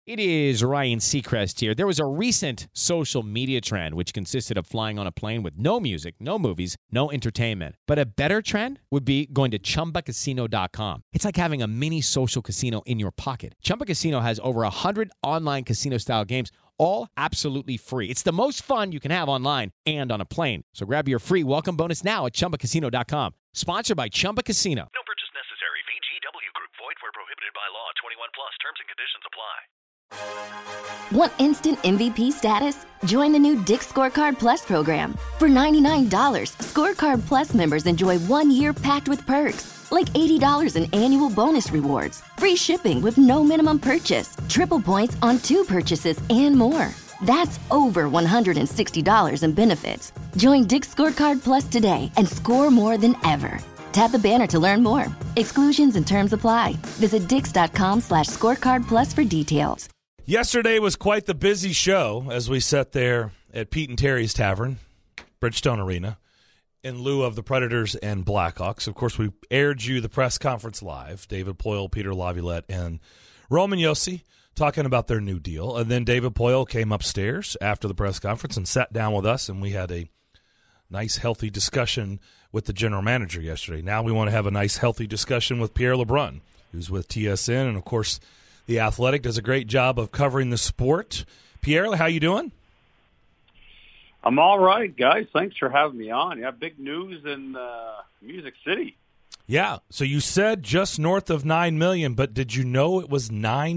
It is Ryan Seacrest here. There was a recent social media trend which consisted of flying on a plane with no music, no movies, no entertainment. But a better trend would be going to ChumbaCasino.com. It's like having a mini social casino in your pocket. Chumba Casino has over 100 online casino-style games, all absolutely free. It's the most fun you can have online and on a plane. So grab your free welcome bonus now at ChumbaCasino.com. Sponsored by Chumba Casino. No purchase necessary. VGW Group. Void where prohibited by law. 21 plus. Terms and conditions apply. Want instant MVP status? Join the new Dick's Scorecard Plus program. For $99, Scorecard Plus members enjoy 1 year packed with perks, like $80 in annual bonus rewards, free shipping with no minimum purchase, triple points on 2 purchases, and more. That's over $160 in benefits. Join Dick's Scorecard Plus today and score more than ever. Tap the banner to learn more. Exclusions and terms apply. Visit dix.com/scorecard plus for details. Yesterday was quite the busy show as we sat there at Pete and Terry's Tavern, Bridgestone Arena, in lieu of the Predators and Blackhawks. Of course, we aired you the press conference live. David Poile, Peter Laviolette, and Roman Josi talking about their new deal. And then David Poile came upstairs after the press conference and sat down with us, and we had a nice, healthy discussion with the general manager yesterday. Now we want to have a nice, healthy discussion with Pierre LeBrun, who's with TSN, and, of course, The Athletic does a great job of covering the sport. Pierre, how you doing? I'm all right, guys. Thanks for having me on. You have big news in Music City. Yeah. So you said just north of $9 million, but did you know it was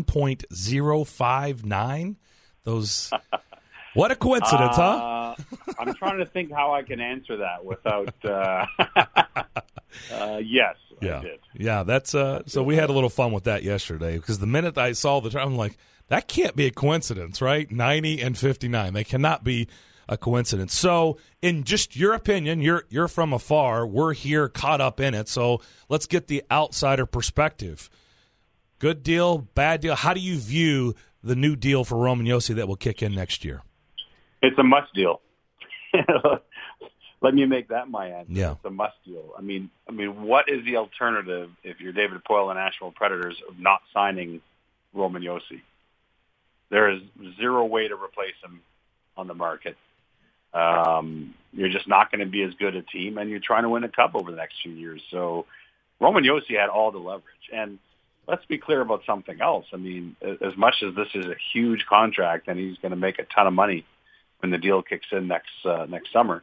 9.059? Those. What a coincidence, huh? I'm trying to think how I can answer that without. Yes, yeah. I did. Yeah, that's so we had a little fun with that yesterday because the minute I saw the time, I'm like, that can't be a coincidence, right? 90 and 59. They cannot be a coincidence. So, in just your opinion, you're from afar. We're here caught up in it. So, let's get the outsider perspective. Good deal, bad deal. How do you view the new deal for Roman Josi that will kick in next year? It's a must deal. Let me make that my answer. Yeah. It's a must deal. I mean, what is the alternative if you're David Poile and Nashville Predators of not signing Roman Josi? There is zero way to replace him on the market. You're just not going to be as good a team, and you're trying to win a cup over the next few years. So Roman Josi had all the leverage. And let's be clear about something else. I mean, as much as this is a huge contract and he's going to make a ton of money when the deal kicks in next summer,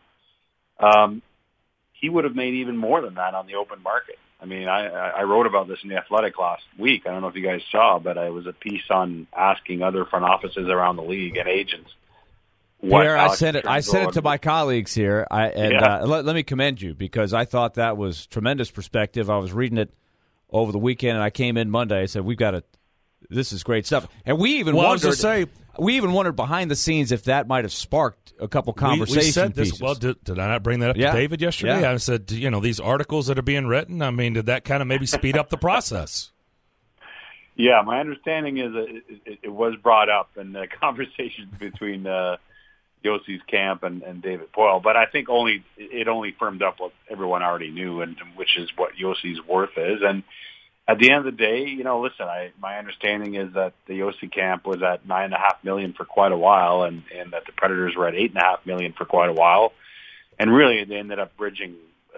he would have made even more than that on the open market. I mean, I wrote about this in The Athletic last week. I don't know if you guys saw, but it was a piece on asking other front offices around the league and agents. Pierre, I sent it to my colleagues here, let me commend you because I thought that was tremendous perspective. I was reading it over the weekend, and I came in Monday. I said, this is great stuff. And we even wondered behind the scenes if that might have sparked a couple conversation we said this, pieces. Well, did I not bring that up to David yesterday? Yeah. I said, these articles that are being written, I mean, did that kind of maybe speed up the process? Yeah, my understanding is that it was brought up in the conversations between Josi's camp and David Poile, but I think it only firmed up what everyone already knew, and which is what Josi's worth is. And at the end of the day, listen, my understanding is that the Josi camp was at $9.5 million for quite a while, and that the Predators were at $8.5 million for quite a while, and really they ended up bridging,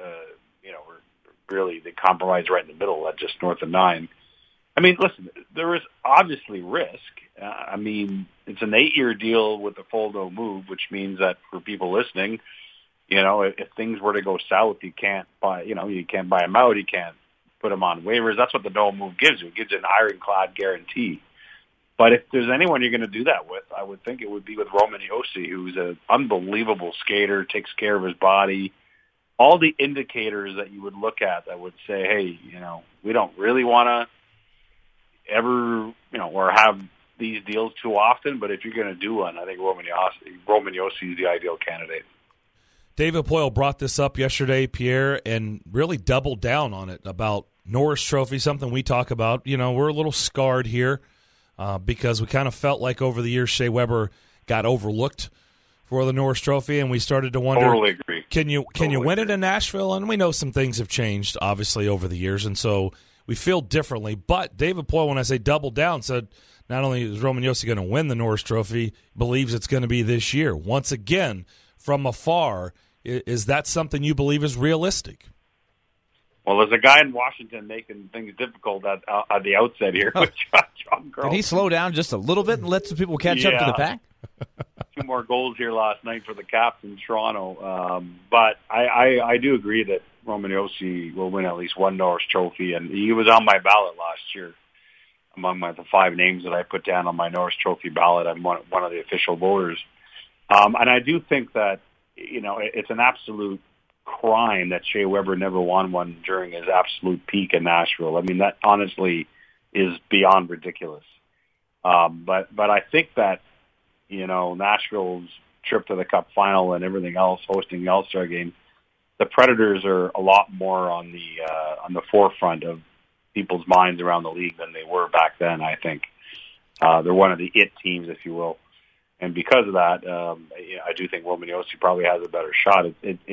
really they compromised right in the middle at just north of $9 million. I mean, listen, there is obviously risk. I mean, it's an 8-year deal with a full no move, which means that for people listening, if things were to go south, you can't buy him out. You can't put him on waivers. That's what the no move gives you. It gives you an ironclad guarantee. But if there's anyone you're going to do that with, I would think it would be with Roman Josi, who's an unbelievable skater, takes care of his body. All the indicators that you would look at that would say, hey, we don't really want to ever, or have these deals too often, but if you're going to do one, I think Roman Josi is the ideal candidate. David Poile brought this up yesterday, Pierre, and really doubled down on it about Norris Trophy, something we talk about. We're a little scarred here because we kind of felt like over the years Shea Weber got overlooked for the Norris Trophy, and we started to wonder, totally agree. Can you win it in Nashville? And we know some things have changed, obviously, over the years, and so we feel differently. But David Poile, when I say double down, said, not only is Roman Josi going to win the Norris Trophy, believes it's going to be this year. Once again, from afar, is that something you believe is realistic? Well, there's a guy in Washington making things difficult at the outset here. With John Carlson. Did he slow down just a little bit and let some people catch up to the pack? 2 more goals here last night for the Caps in Toronto. But I do agree that Roman Josi will win at least one Norris Trophy, and he was on my ballot last year. Among the 5 names that I put down on my Norris Trophy ballot, I'm one of the official voters. And I do think that, it's an absolute crime that Shea Weber never won one during his absolute peak in Nashville. I mean, that honestly is beyond ridiculous. But I think that, Nashville's trip to the Cup final and everything else, hosting the All-Star game, the Predators are a lot more on the forefront of people's minds around the league than they were back then, I think. They're one of the it teams, if you will. And because of that, I do think Roman Josi probably has a better shot.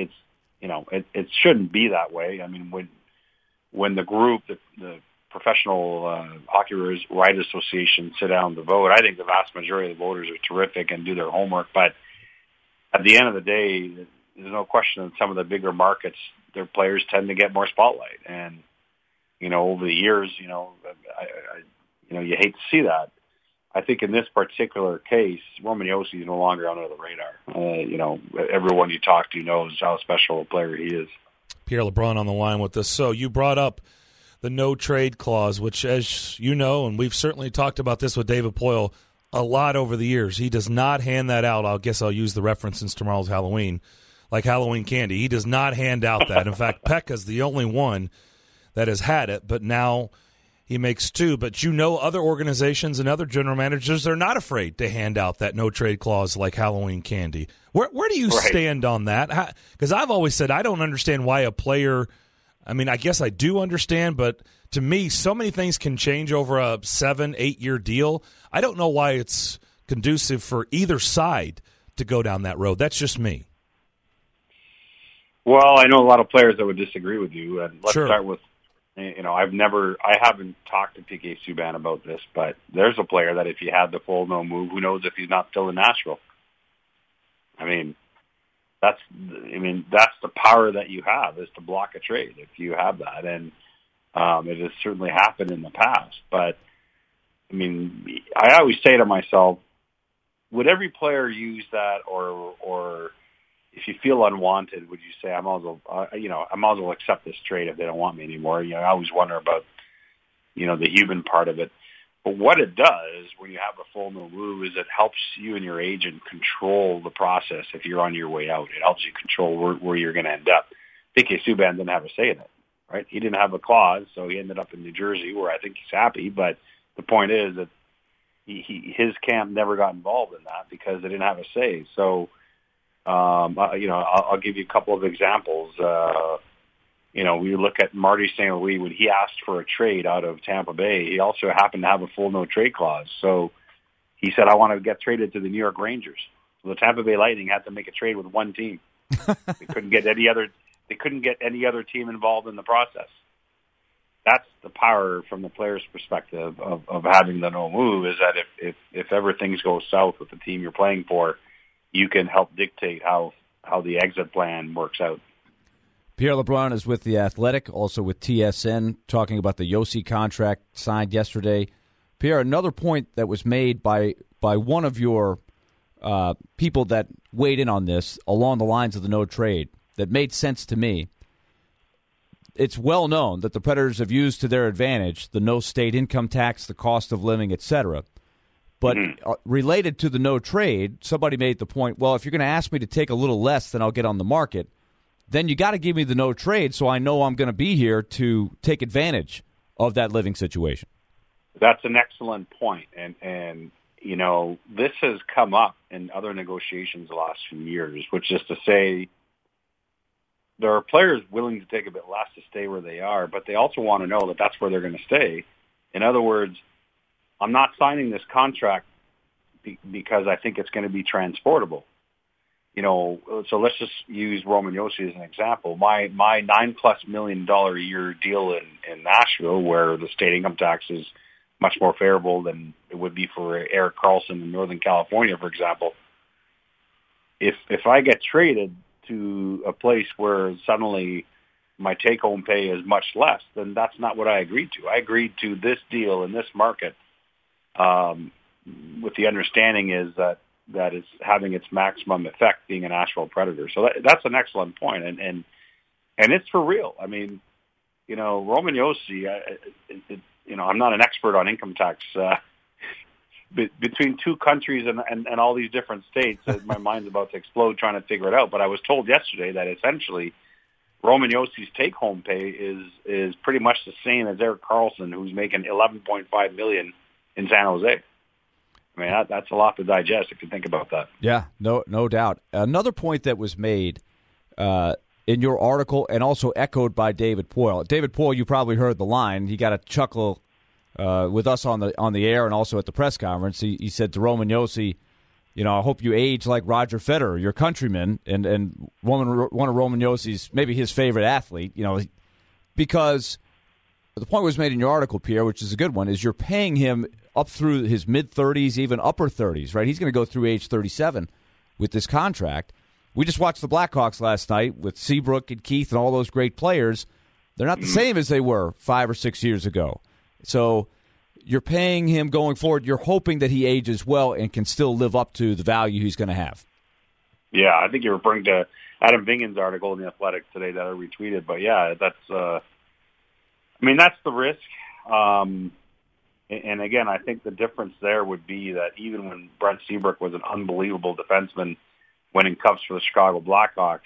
It shouldn't be that way. I mean, when the group, the Professional Hockey Writers Association sit down to vote, I think the vast majority of the voters are terrific and do their homework. But at the end of the day, there's no question that some of the bigger markets, their players tend to get more spotlight. And, over the years, you hate to see that. I think in this particular case, Roman Josi is no longer under the radar. Everyone you talk to knows how special a player he is. Pierre LeBrun on the line with us. So you brought up the no-trade clause, which, as you know, and we've certainly talked about this with David Poile a lot over the years, he does not hand that out. I guess I'll use the reference since tomorrow's Halloween, like Halloween candy. He does not hand out that. In fact, Pekka's the only one that has had it, but now he makes 2. But other organizations and other general managers are not afraid to hand out that no-trade clause like Halloween candy. Where do you stand on that? Because I've always said I don't understand why a player – I mean, I guess I do understand, but to me, so many things can change over a 7-8 year deal. I don't know why it's conducive for either side to go down that road. That's just me. Well, I know a lot of players that would disagree with you, and let's Sure. start with, I haven't talked to PK Subban about this, but there's a player that if you had the full no move, who knows if he's not still in Nashville. I mean, that's the power that you have, is to block a trade if you have that. And it has certainly happened in the past. But, I mean, I always say to myself, would every player use that, or if you feel unwanted, would you say, I might as well accept this trade if they don't want me anymore? I always wonder about, the human part of it. But what it does when you have a full no move is it helps you and your agent control the process if you're on your way out. It helps you control where you're going to end up. PK Subban didn't have a say in it, right? He didn't have a clause, so he ended up in New Jersey, where I think he's happy. But the point is that his camp never got involved in that because they didn't have a say. So, I'll give you a couple of examples. We look at Marty St. Louis when he asked for a trade out of Tampa Bay. He also happened to have a full no-trade clause. So he said, I want to get traded to the New York Rangers. So the Tampa Bay Lightning had to make a trade with one team. They couldn't get any other team involved in the process. That's the power from the player's perspective of having the no move, is that if ever things go south with the team you're playing for, you can help dictate how the exit plan works out. Pierre LeBrun is with The Athletic, also with TSN, talking about the Josi contract signed yesterday. Pierre, another point that was made by one of your people that weighed in on this along the lines of the no trade that made sense to me. It's well known that the Predators have used to their advantage the no state income tax, the cost of living, etc. But related to the no trade, somebody made the point, well, if you're going to ask me to take a little less than I'll get on the market, then you got to give me the no trade so I know I'm going to be here to take advantage of that living situation. That's an excellent point. And this has come up in other negotiations the last few years, which is to say there are players willing to take a bit less to stay where they are, but they also want to know that that's where they're going to stay. In other words, I'm not signing this contract because I think it's going to be transportable. So let's just use Roman Josi as an example. My $9+ million a year deal in Nashville, where the state income tax is much more favorable than it would be for Erik Karlsson in Northern California, for example. If I get traded to a place where suddenly my take-home pay is much less, then that's not what I agreed to. I agreed to this deal in this market with the understanding is that it's having its maximum effect being a Nashville Predator. So that's an excellent point, and it's for real. I mean, Roman Josi, I'm not an expert on income tax between two countries and all these different states. My mind's about to explode trying to figure it out. But I was told yesterday that essentially Roman Josi's take-home pay is pretty much the same as Erik Karlsson, who's making $11.5 million in San Jose. I mean, that's a lot to digest if you think about that. Yeah, no doubt. Another point that was made in your article and also echoed by David Poile. David Poile, you probably heard the line. He got a chuckle with us on the air and also at the press conference. He said to Roman Josi, I hope you age like Roger Federer, your countryman, and one of Roman Josi's, maybe his favorite athlete, because the point was made in your article, Pierre, which is a good one, is you're paying him up through his mid-30s, even upper 30s, right? He's going to go through age 37 with this contract. We just watched the Blackhawks last night with Seabrook and Keith and all those great players. They're not the same as they were 5 or 6 years ago. So you're paying him going forward. You're hoping that he ages well and can still live up to the value he's going to have. Yeah, I think you're referring to Adam Vingan's article in The Athletic today that I retweeted. But, yeah, that's the risk. And again, I think the difference there would be that even when Brent Seabrook was an unbelievable defenseman winning cups for the Chicago Blackhawks,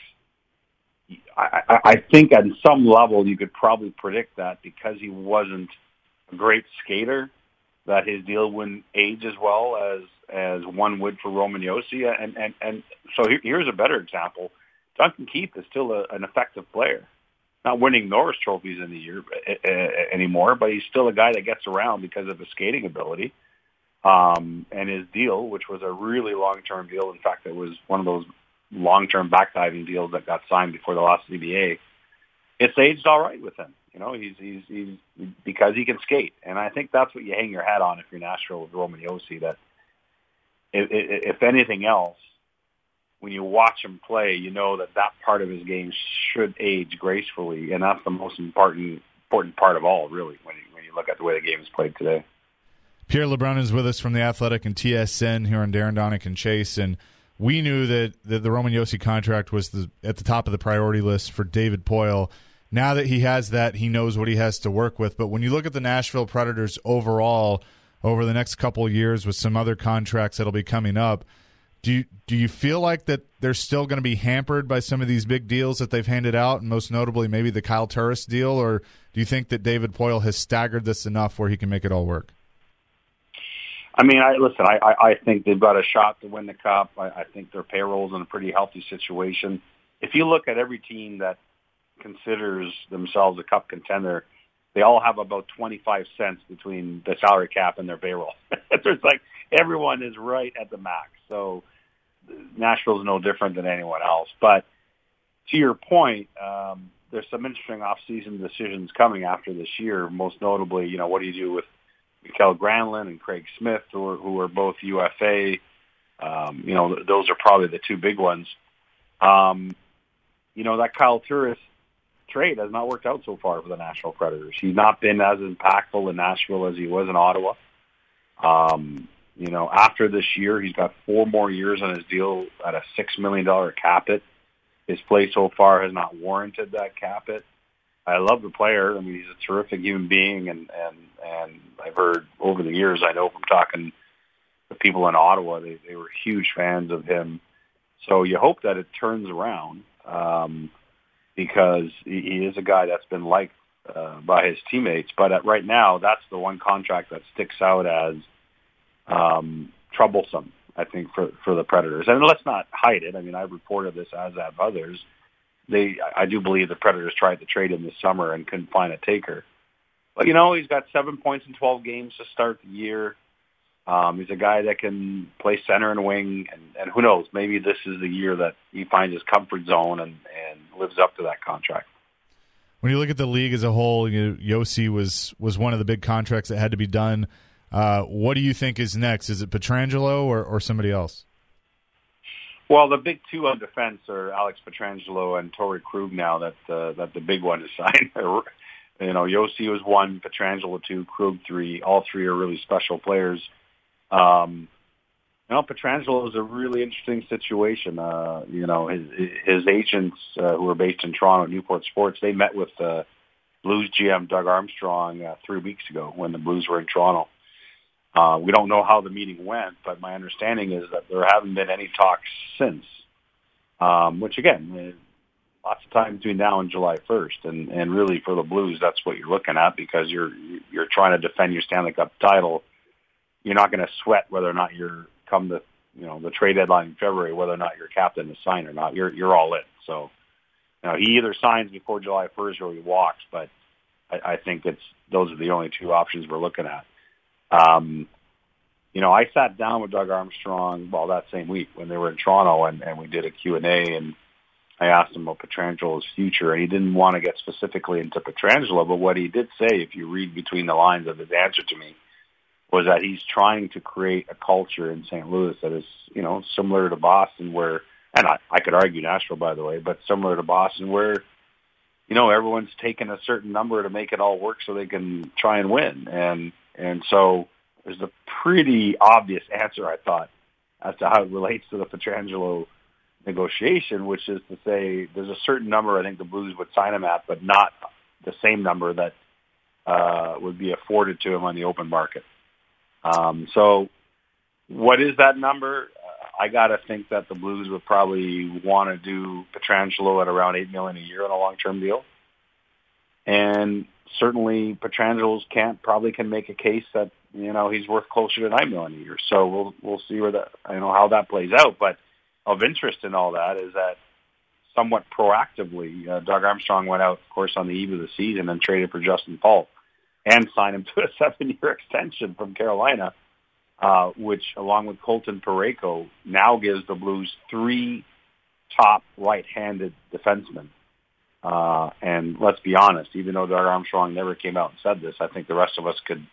I think at some level you could probably predict that because he wasn't a great skater, that his deal wouldn't age as well as one would for Roman Josi. And so here's a better example. Duncan Keith is still an effective player. Not winning Norris trophies in the year anymore, but he's still a guy that gets around because of his skating ability. And his deal, which was a really long-term deal. In fact, it was one of those long-term backdiving deals that got signed before the last CBA. It's aged all right with him. He's because he can skate. And I think that's what you hang your hat on if you're Nashville with Roman Josi, that if anything else, when you watch him play, that part of his game should age gracefully, and that's the most important part of all, really, when you look at the way the game is played today. Pierre LeBrun is with us from The Athletic and TSN here on Darren Donick and Chase, and we knew that the Roman Josi contract was at the top of the priority list for David Poile. Now that he has that, he knows what he has to work with. But when you look at the Nashville Predators overall over the next couple of years with some other contracts that'll be coming up, do you feel like that they're still going to be hampered by some of these big deals that they've handed out, and most notably maybe the Kyle Turris deal, or do you think that David Poile has staggered this enough where he can make it all work? I mean, I think they've got a shot to win the Cup. I think their payroll's in a pretty healthy situation. If you look at every team that considers themselves a Cup contender, they all have about 25 cents between the salary cap and their payroll. There's everyone is right at the max. So Nashville's no different than anyone else. But to your point, there's some interesting off-season decisions coming after this year. Most notably, what do you do with Mikael Granlund and Craig Smith, who are both UFA? Those are probably the two big ones. That Kyle Turris trade has not worked out so far for the Nashville Predators. He's not been as impactful in Nashville as he was in Ottawa. After this year, he's got 4 more years on his deal at a $6 million cap hit. His play so far has not warranted that cap hit. I love the player. I mean, he's a terrific human being, and I've heard over the years, I know from talking to people in Ottawa, they were huge fans of him. So you hope that it turns around because he is a guy that's been liked by his teammates. But right now, that's the one contract that sticks out as troublesome, I think, for the Predators. And let's not hide it. I mean, I've reported this, as have others. I do believe the Predators tried to trade him this summer and couldn't find a taker. But, he's got 7 points in 12 games to start the year. He's a guy that can play center and wing, and who knows, maybe this is the year that he finds his comfort zone and lives up to that contract. when you look at the league as a whole, Yossi was one of the big contracts that had to be done. What do you think is next? Is it Pietrangelo or somebody else? Well, the big two on defense are Alex Pietrangelo and Torrey Krug now that the big one is signed. Yossi was 1, Pietrangelo 2, Krug 3. All three are really special players. Pietrangelo is a really interesting situation. His agents who are based in Toronto, Newport Sports, they met with Blues GM Doug Armstrong 3 weeks ago when the Blues were in Toronto. We don't know how the meeting went, but my understanding is that there haven't been any talks since, which, again, lots of time between now and July 1st. And really for the Blues, that's what you're looking at because you're trying to defend your Stanley Cup title. You're not going to sweat whether or not come to the trade deadline in February, whether or not your captain is signed or not. You're all in. So he either signs before July 1st or he walks, but I think those are the only two options we're looking at. I sat down with Doug Armstrong, that same week when they were in Toronto, and we did a Q&A, and I asked him about Pietrangelo's future, and he didn't want to get specifically into Pietrangelo, but what he did say, if you read between the lines of his answer to me, was that he's trying to create a culture in St. Louis that is, similar to Boston where, and I could argue Nashville, by the way, but similar to Boston where, everyone's taking a certain number to make it all work so they can try and win. And so there's a pretty obvious answer, I thought, as to how it relates to the Pietrangelo negotiation, which is to say there's a certain number I think the Blues would sign him at, but not the same number that would be afforded to him on the open market. So what is that number? I got to think that the Blues would probably want to do Pietrangelo at around $8 million a year on a long-term deal. And certainly Pietrangelo probably can make a case that, he's worth closer to $9 million a year. So we'll see where how that plays out. But of interest in all that is that somewhat proactively, Doug Armstrong went out, of course, on the eve of the season and traded for Justin Falk and signed him to a 7-year extension from Carolina, which, along with Colton Parayko, now gives the Blues 3 top right-handed defensemen. And let's be honest, even though Doug Armstrong never came out and said this, I think the rest of us could,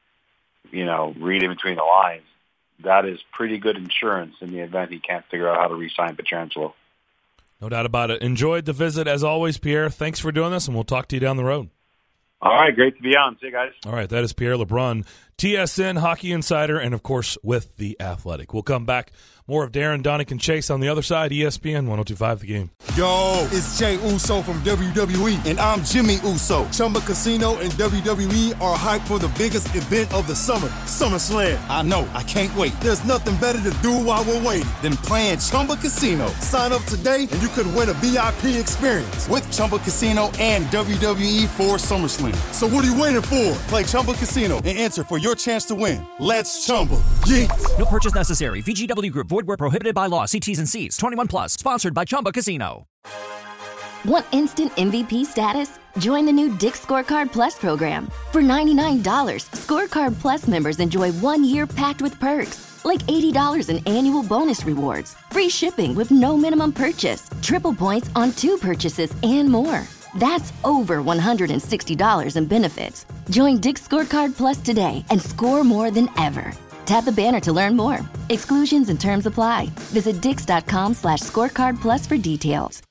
read in between the lines. That is pretty good insurance in the event he can't figure out how to re-sign Pietrangelo. No doubt about it. Enjoyed the visit as always, Pierre. Thanks for doing this, and we'll talk to you down the road. All right, great to be on. See you guys. All right, that is Pierre LeBrun, TSN Hockey Insider, and, of course, with The Athletic. We'll come back. More of Darren, Donick, and Chase on the other side, ESPN 102.5 The Game. Yo, it's Jay Uso from WWE, and I'm Jimmy Uso. Chumba Casino and WWE are hyped for the biggest event of the summer, SummerSlam. I know, I can't wait. There's nothing better to do while we're waiting than playing Chumba Casino. Sign up today, and you could win a VIP experience with Chumba Casino and WWE for SummerSlam. So what are you waiting for? Play Chumba Casino and enter for your chance to win. Let's Chumba. Yeet. No purchase necessary. VGW Group. Void where prohibited by law. See T's and C's. 21 plus. Sponsored by Chumba Casino. Want instant MVP status? Join the new Dick's Scorecard Plus program. For $99, Scorecard Plus members enjoy 1 year packed with perks, like $80 in annual bonus rewards, free shipping with no minimum purchase, triple points on 2 purchases, and more. That's over $160 in benefits. Join Dick's Scorecard Plus today and score more than ever. Tap the banner to learn more. Exclusions and terms apply. Visit Dix.com/scorecard plus for details.